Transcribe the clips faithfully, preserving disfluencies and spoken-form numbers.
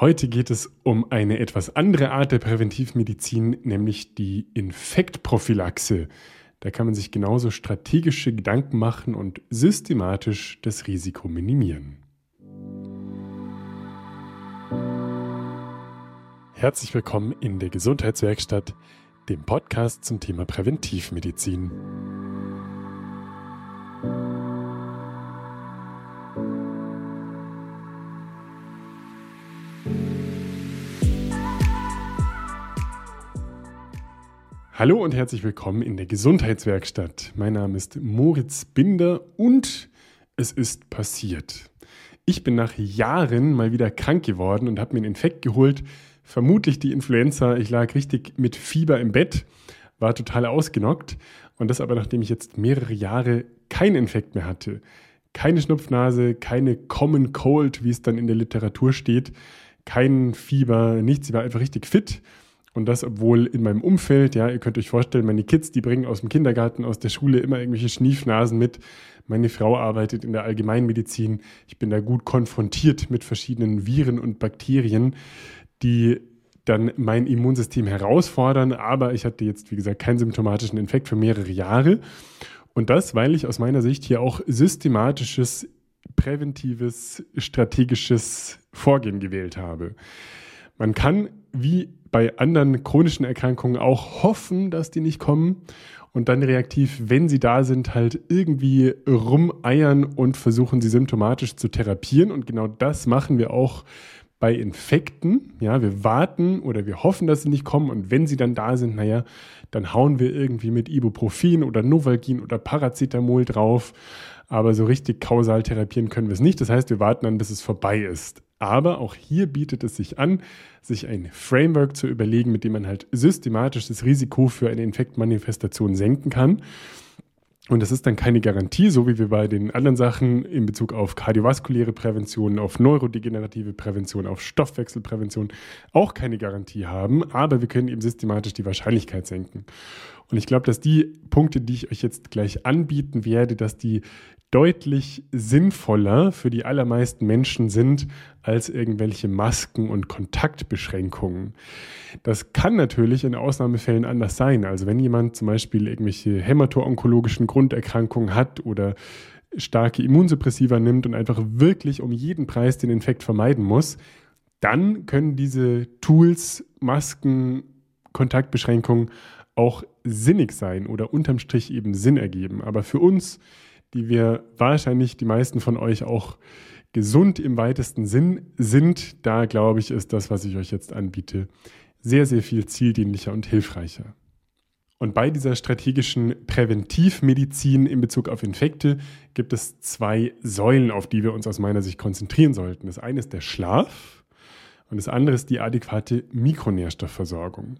Heute geht es um eine etwas andere Art der Präventivmedizin, nämlich die Infektprophylaxe. Da kann man sich genauso strategische Gedanken machen und systematisch das Risiko minimieren. Herzlich willkommen in der Gesundheitswerkstatt, dem Podcast zum Thema Präventivmedizin. Hallo und herzlich willkommen in der Gesundheitswerkstatt. Mein Name ist Moritz Binder und es ist passiert. Ich bin nach Jahren mal wieder krank geworden und habe mir einen Infekt geholt. Vermutlich die Influenza. Ich lag richtig mit Fieber im Bett, war total ausgenockt. Und das aber, nachdem ich jetzt mehrere Jahre keinen Infekt mehr hatte. Keine Schnupfnase, keine Common Cold, wie es dann in der Literatur steht. Kein Fieber, nichts. Ich war einfach richtig fit. Und das, obwohl in meinem Umfeld, ja, ihr könnt euch vorstellen, meine Kids, die bringen aus dem Kindergarten, aus der Schule immer irgendwelche Schniefnasen mit. Meine Frau arbeitet in der Allgemeinmedizin. Ich bin da gut konfrontiert mit verschiedenen Viren und Bakterien, die dann mein Immunsystem herausfordern. Aber ich hatte jetzt, wie gesagt, keinen symptomatischen Infekt für mehrere Jahre. Und das, weil ich aus meiner Sicht hier auch systematisches, präventives, strategisches Vorgehen gewählt habe. Man kann, wie bei anderen chronischen Erkrankungen, auch hoffen, dass die nicht kommen und dann reaktiv, wenn sie da sind, halt irgendwie rumeiern und versuchen, sie symptomatisch zu therapieren. Und genau das machen wir auch bei Infekten. Ja, wir warten oder wir hoffen, dass sie nicht kommen. Und wenn sie dann da sind, naja, dann hauen wir irgendwie mit Ibuprofen oder Novalgin oder Paracetamol drauf. Aber so richtig kausal therapieren können wir es nicht. Das heißt, wir warten dann, bis es vorbei ist. Aber auch hier bietet es sich an, sich ein Framework zu überlegen, mit dem man halt systematisch das Risiko für eine Infektmanifestation senken kann. Und das ist dann keine Garantie, so wie wir bei den anderen Sachen in Bezug auf kardiovaskuläre Prävention, auf neurodegenerative Prävention, auf Stoffwechselprävention auch keine Garantie haben. Aber wir können eben systematisch die Wahrscheinlichkeit senken. Und ich glaube, dass die Punkte, die ich euch jetzt gleich anbieten werde, dass die deutlich sinnvoller für die allermeisten Menschen sind als irgendwelche Masken und Kontaktbeschränkungen. Das kann natürlich in Ausnahmefällen anders sein. Also wenn jemand zum Beispiel irgendwelche hämato-onkologischen Grunderkrankungen hat oder starke Immunsuppressiva nimmt und einfach wirklich um jeden Preis den Infekt vermeiden muss, dann können diese Tools, Masken, Kontaktbeschränkungen auch sinnig sein oder unterm Strich eben Sinn ergeben. Aber für uns, die wir wahrscheinlich die meisten von euch auch gesund im weitesten Sinn sind, da glaube ich, ist das, was ich euch jetzt anbiete, sehr, sehr viel zieldienlicher und hilfreicher. Und bei dieser strategischen Präventivmedizin in Bezug auf Infekte gibt es zwei Säulen, auf die wir uns aus meiner Sicht konzentrieren sollten. Das eine ist der Schlaf und das andere ist die adäquate Mikronährstoffversorgung.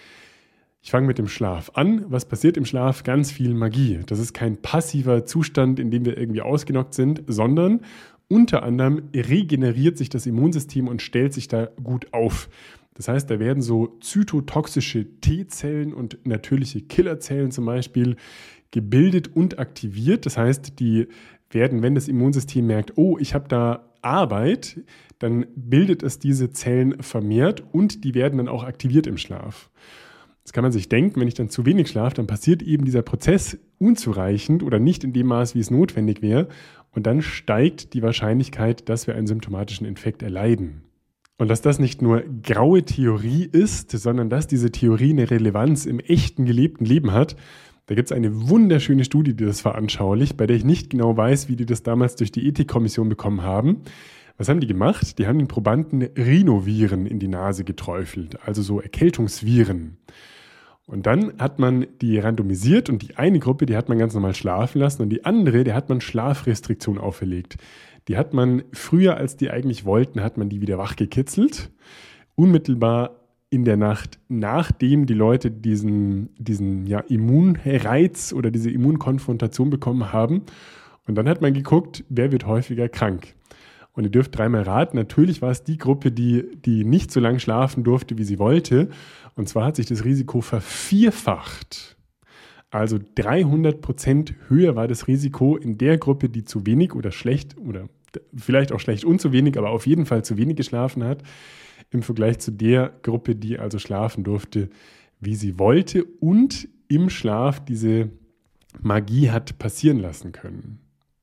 Ich fange mit dem Schlaf an. Was passiert im Schlaf? Ganz viel Magie. Das ist kein passiver Zustand, in dem wir irgendwie ausgenockt sind, sondern unter anderem regeneriert sich das Immunsystem und stellt sich da gut auf. Das heißt, da werden so zytotoxische T-Zellen und natürliche Killerzellen zum Beispiel gebildet und aktiviert. Das heißt, die werden, wenn das Immunsystem merkt, oh, ich habe da Arbeit, dann bildet es diese Zellen vermehrt und die werden dann auch aktiviert im Schlaf. Das kann man sich denken, wenn ich dann zu wenig schlafe, dann passiert eben dieser Prozess unzureichend oder nicht in dem Maß, wie es notwendig wäre. Und dann steigt die Wahrscheinlichkeit, dass wir einen symptomatischen Infekt erleiden. Und dass das nicht nur graue Theorie ist, sondern dass diese Theorie eine Relevanz im echten gelebten Leben hat, da gibt es eine wunderschöne Studie, die das veranschaulicht, bei der ich nicht genau weiß, wie die das damals durch die Ethikkommission bekommen haben. Was haben die gemacht? Die haben den Probanden Rhinoviren in die Nase geträufelt, also so Erkältungsviren. Und dann hat man die randomisiert und die eine Gruppe, die hat man ganz normal schlafen lassen und die andere, der hat man Schlafrestriktion auferlegt. Die hat man früher, als die eigentlich wollten, hat man die wieder wachgekitzelt. Unmittelbar in der Nacht, nachdem die Leute diesen, diesen ja, Immunreiz oder diese Immunkonfrontation bekommen haben. Und dann hat man geguckt, wer wird häufiger krank. Und ihr dürft dreimal raten, natürlich war es die Gruppe, die, die nicht so lange schlafen durfte, wie sie wollte. Und zwar hat sich das Risiko vervierfacht. Also dreihundert Prozent höher war das Risiko in der Gruppe, die zu wenig oder schlecht oder vielleicht auch schlecht und zu wenig, aber auf jeden Fall zu wenig geschlafen hat, im Vergleich zu der Gruppe, die also schlafen durfte, wie sie wollte und im Schlaf diese Magie hat passieren lassen können.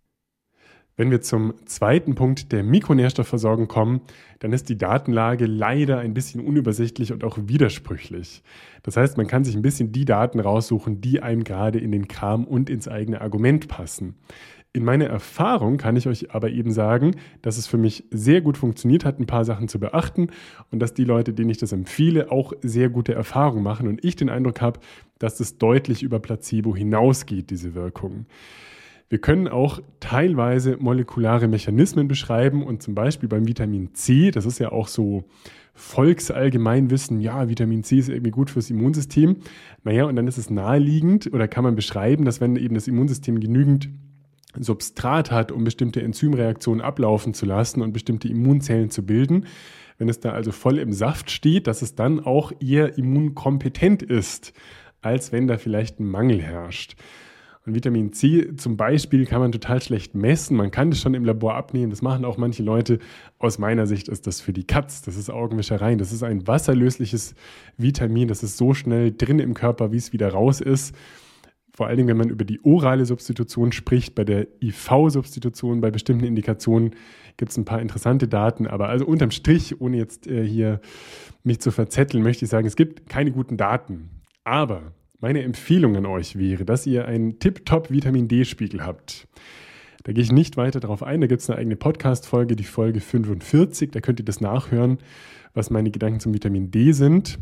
Wenn wir zum zweiten Punkt der Mikronährstoffversorgung kommen, dann ist die Datenlage leider ein bisschen unübersichtlich und auch widersprüchlich. Das heißt, man kann sich ein bisschen die Daten raussuchen, die einem gerade in den Kram und ins eigene Argument passen. In meiner Erfahrung kann ich euch aber eben sagen, dass es für mich sehr gut funktioniert hat, ein paar Sachen zu beachten und dass die Leute, denen ich das empfehle, auch sehr gute Erfahrungen machen und ich den Eindruck habe, dass es deutlich über Placebo hinausgeht, diese Wirkung. Wir können auch teilweise molekulare Mechanismen beschreiben und zum Beispiel beim Vitamin C, das ist ja auch so Volksallgemeinwissen, ja, Vitamin C ist irgendwie gut fürs Immunsystem. Naja, und dann ist es naheliegend oder kann man beschreiben, dass wenn eben das Immunsystem genügend Substrat hat, um bestimmte Enzymreaktionen ablaufen zu lassen und bestimmte Immunzellen zu bilden, wenn es da also voll im Saft steht, dass es dann auch eher immunkompetent ist, als wenn da vielleicht ein Mangel herrscht. Und Vitamin C zum Beispiel kann man total schlecht messen. Man kann das schon im Labor abnehmen. Das machen auch manche Leute. Aus meiner Sicht ist das für die Katz. Das ist Augenwischerei. Das ist ein wasserlösliches Vitamin. Das ist so schnell drin im Körper, wie es wieder raus ist. Vor allen Dingen, wenn man über die orale Substitution spricht, bei der I V-Substitution, bei bestimmten Indikationen gibt es ein paar interessante Daten. Aber also unterm Strich, ohne jetzt äh, hier mich zu verzetteln, möchte ich sagen, es gibt keine guten Daten. Aber meine Empfehlung an euch wäre, dass ihr einen Tip-Top Vitamin D-Spiegel habt. Da gehe ich nicht weiter darauf ein. Da gibt es eine eigene Podcast-Folge, die Folge fünfundvierzig. Da könnt ihr das nachhören, was meine Gedanken zum Vitamin D sind.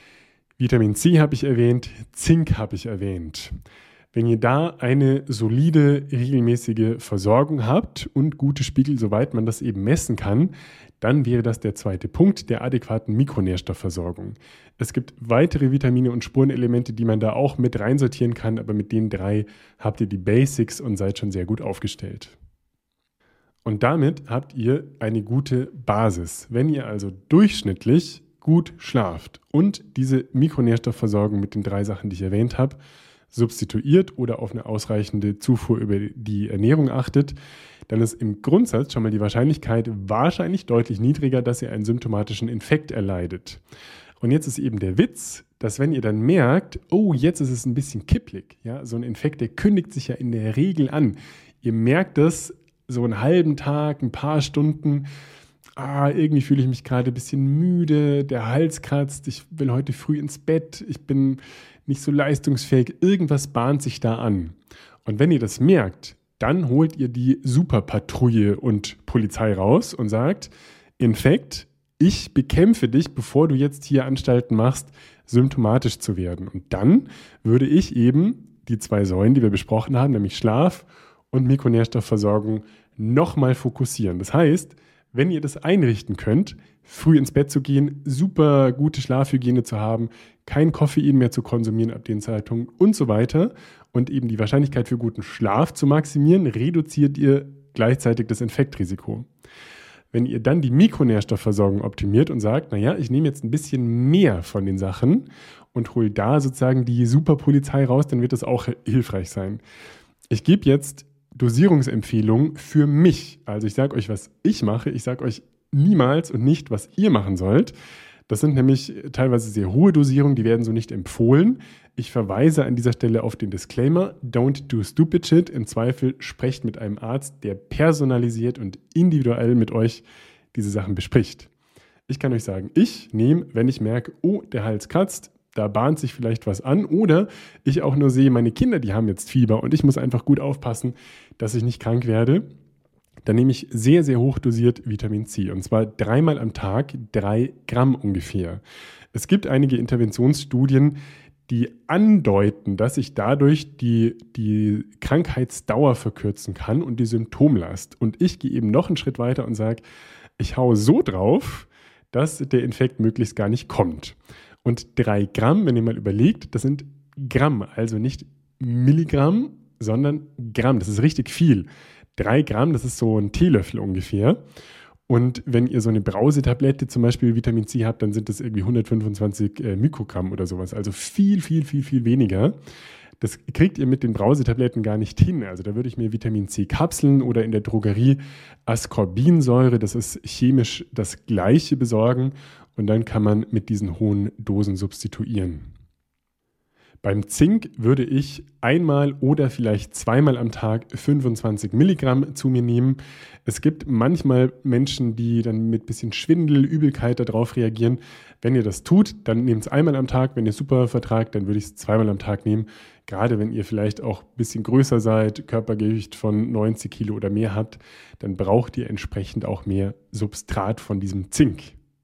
Vitamin C habe ich erwähnt, Zink habe ich erwähnt. Wenn ihr da eine solide, regelmäßige Versorgung habt und gute Spiegel, soweit man das eben messen kann, dann wäre das der zweite Punkt der adäquaten Mikronährstoffversorgung. Es gibt weitere Vitamine und Spurenelemente, die man da auch mit reinsortieren kann, aber mit den drei habt ihr die Basics und seid schon sehr gut aufgestellt. Und damit habt ihr eine gute Basis. Wenn ihr also durchschnittlich gut schlaft und diese Mikronährstoffversorgung mit den drei Sachen, die ich erwähnt habe, substituiert oder auf eine ausreichende Zufuhr über die Ernährung achtet, dann ist im Grundsatz schon mal die Wahrscheinlichkeit wahrscheinlich deutlich niedriger, dass ihr einen symptomatischen Infekt erleidet. Und jetzt ist eben der Witz, dass wenn ihr dann merkt, oh, jetzt ist es ein bisschen kipplig, ja, so ein Infekt, der kündigt sich ja in der Regel an. Ihr merkt das so einen halben Tag, ein paar Stunden, ah, irgendwie fühle ich mich gerade ein bisschen müde, der Hals kratzt, ich will heute früh ins Bett, ich bin nicht so leistungsfähig, irgendwas bahnt sich da an. Und wenn ihr das merkt, dann holt ihr die Superpatrouille und Polizei raus und sagt, Infekt, ich bekämpfe dich, bevor du jetzt hier Anstalten machst, symptomatisch zu werden. Und dann würde ich eben die zwei Säulen, die wir besprochen haben, nämlich Schlaf und Mikronährstoffversorgung, nochmal fokussieren. Das heißt, wenn ihr das einrichten könnt, früh ins Bett zu gehen, super gute Schlafhygiene zu haben, kein Koffein mehr zu konsumieren ab den Zeitpunkt und so weiter und eben die Wahrscheinlichkeit für guten Schlaf zu maximieren, reduziert ihr gleichzeitig das Infektrisiko. Wenn ihr dann die Mikronährstoffversorgung optimiert und sagt, naja, ich nehme jetzt ein bisschen mehr von den Sachen und hole da sozusagen die Superpolizei raus, dann wird das auch hilfreich sein. Ich gebe jetzt Dosierungsempfehlungen für mich. Also ich sage euch, was ich mache. Ich sage euch niemals und nicht, was ihr machen sollt. Das sind nämlich teilweise sehr hohe Dosierungen, die werden so nicht empfohlen. Ich verweise an dieser Stelle auf den Disclaimer, don't do stupid shit. Im Zweifel sprecht mit einem Arzt, der personalisiert und individuell mit euch diese Sachen bespricht. Ich kann euch sagen, ich nehme, wenn ich merke, oh, der Hals kratzt, da bahnt sich vielleicht was an oder ich auch nur sehe, meine Kinder, die haben jetzt Fieber und ich muss einfach gut aufpassen, dass ich nicht krank werde, dann nehme ich sehr, sehr hoch dosiert Vitamin C und zwar dreimal am Tag, drei Gramm ungefähr. Es gibt einige Interventionsstudien, die andeuten, dass ich dadurch die, die Krankheitsdauer verkürzen kann und die Symptomlast. Und ich gehe eben noch einen Schritt weiter und sage, ich haue so drauf, dass der Infekt möglichst gar nicht kommt. Und drei Gramm, wenn ihr mal überlegt, das sind Gramm, also nicht Milligramm, sondern Gramm. Das ist richtig viel. Drei Gramm, das ist so ein Teelöffel ungefähr. Und wenn ihr so eine Brausetablette zum Beispiel Vitamin C habt, dann sind das irgendwie hundertfünfundzwanzig äh, Mikrogramm oder sowas. Also viel, viel, viel, viel weniger. Das kriegt ihr mit den Brausetabletten gar nicht hin. Also da würde ich mir Vitamin C-Kapseln oder in der Drogerie Ascorbinsäure, das ist chemisch das Gleiche, besorgen. und dann kann man mit diesen hohen Dosen substituieren. Beim Zink würde ich einmal oder vielleicht zweimal am Tag fünfundzwanzig Milligramm zu mir nehmen. Es gibt manchmal Menschen, die dann mit ein bisschen Schwindel, Übelkeit darauf reagieren. Wenn ihr das tut, dann nehmt es einmal am Tag. Wenn ihr super vertragt, dann würde ich es zweimal am Tag nehmen. Gerade wenn ihr vielleicht auch ein bisschen größer seid, Körpergewicht von neunzig Kilo oder mehr habt, dann braucht ihr entsprechend auch mehr Substrat von diesem Zink.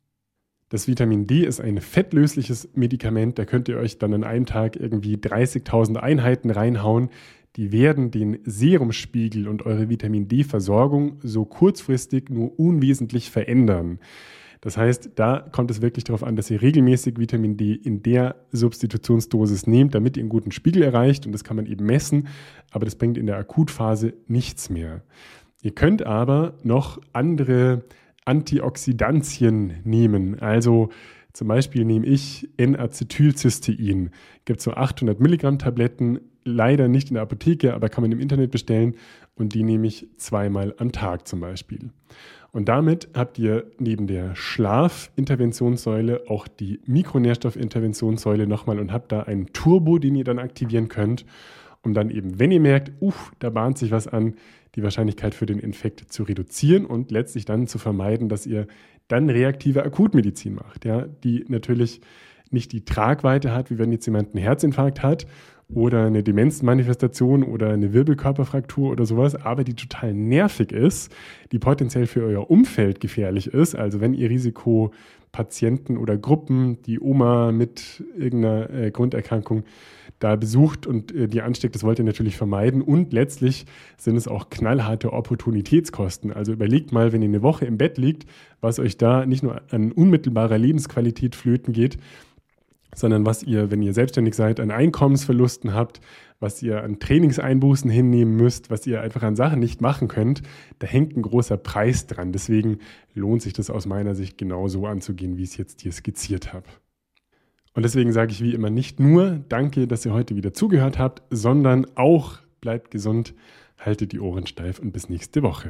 Das Vitamin D ist ein fettlösliches Medikament, da könnt ihr euch dann an einem Tag irgendwie dreißigtausend Einheiten reinhauen. Die werden den Serumspiegel und eure Vitamin D-Versorgung so kurzfristig nur unwesentlich verändern. Das heißt, da kommt es wirklich darauf an, dass ihr regelmäßig Vitamin D in der Substitutionsdosis nehmt, damit ihr einen guten Spiegel erreicht und das kann man eben messen, aber das bringt in der Akutphase nichts mehr. Ihr könnt aber noch andere Antioxidantien nehmen. Also zum Beispiel nehme ich N-Acetylcystein. Gibt so achthundert Milligramm Tabletten, leider nicht in der Apotheke, aber kann man im Internet bestellen und die nehme ich zweimal am Tag zum Beispiel. Und damit habt ihr neben der Schlafinterventionssäule auch die Mikronährstoffinterventionssäule nochmal und habt da einen Turbo, den ihr dann aktivieren könnt, um dann eben, wenn ihr merkt, uff, da bahnt sich was an, die Wahrscheinlichkeit für den Infekt zu reduzieren und letztlich dann zu vermeiden, dass ihr dann reaktive Akutmedizin macht, ja, die natürlich nicht die Tragweite hat, wie wenn jetzt jemand einen Herzinfarkt hat oder eine Demenzmanifestation oder eine Wirbelkörperfraktur oder sowas, aber die total nervig ist, die potenziell für euer Umfeld gefährlich ist. Also wenn ihr Risikopatienten oder Gruppen, die Oma mit irgendeiner äh, Grunderkrankung da besucht und äh, die ansteckt, das wollt ihr natürlich vermeiden. Und letztlich sind es auch knallharte Opportunitätskosten. Also überlegt mal, wenn ihr eine Woche im Bett liegt, was euch da nicht nur an unmittelbarer Lebensqualität flöten geht, sondern was ihr, wenn ihr selbstständig seid, an Einkommensverlusten habt, was ihr an Trainingseinbußen hinnehmen müsst, was ihr einfach an Sachen nicht machen könnt, da hängt ein großer Preis dran. Deswegen lohnt sich das aus meiner Sicht genau so anzugehen, wie ich es jetzt hier skizziert habe. Und deswegen sage ich wie immer nicht nur danke, dass ihr heute wieder zugehört habt, sondern auch bleibt gesund, haltet die Ohren steif und bis nächste Woche.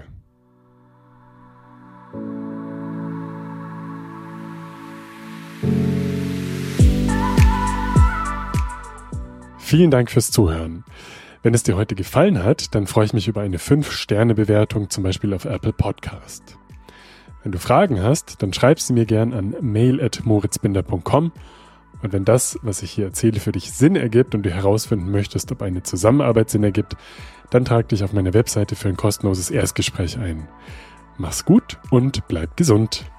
Vielen Dank fürs Zuhören. Wenn es dir heute gefallen hat, dann freue ich mich über eine fünf Sterne Bewertung, zum Beispiel auf Apple Podcast. Wenn du Fragen hast, dann schreib sie mir gern an mail at moritzbinder punkt com. Und wenn das, was ich hier erzähle, für dich Sinn ergibt und du herausfinden möchtest, ob eine Zusammenarbeit Sinn ergibt, dann trag dich auf meiner Webseite für ein kostenloses Erstgespräch ein. Mach's gut und bleib gesund.